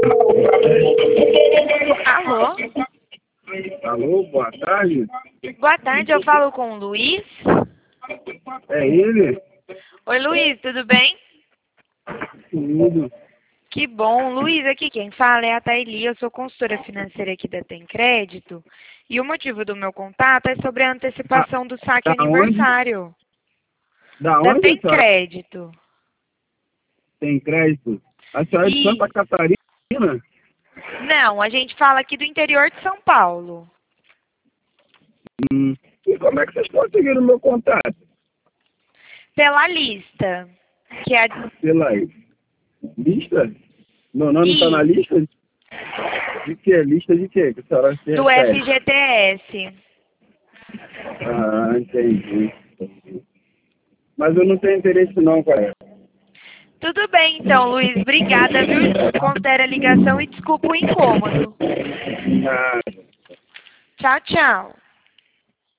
Alô? Alô, boa tarde. Boa tarde, eu falo com o Luiz. É ele? Oi, Luiz, tudo bem? Tudo. Que bom. Luiz, aqui quem fala é a Thaili, eu sou consultora financeira aqui da Tem Crédito. E o motivo do meu contato é sobre a antecipação do saque Da onde? aniversário. Da Da onde Tem a senhora Crédito. tem crédito? A senhora é de E Santa Catarina? não, a gente fala aqui do interior de São Paulo. E como é que vocês conseguiram o meu contato? Pela lista, que é Pela lista? Meu nome está na I, lista? De quê? Lista de quê que a senhora se do refere? FGTS. Ah, entendi. Mas eu não tenho interesse não, cara. Tudo bem, então, Luiz. Obrigada, viu? Considere a ligação e desculpa o incômodo. Ah, Tchau, tchau.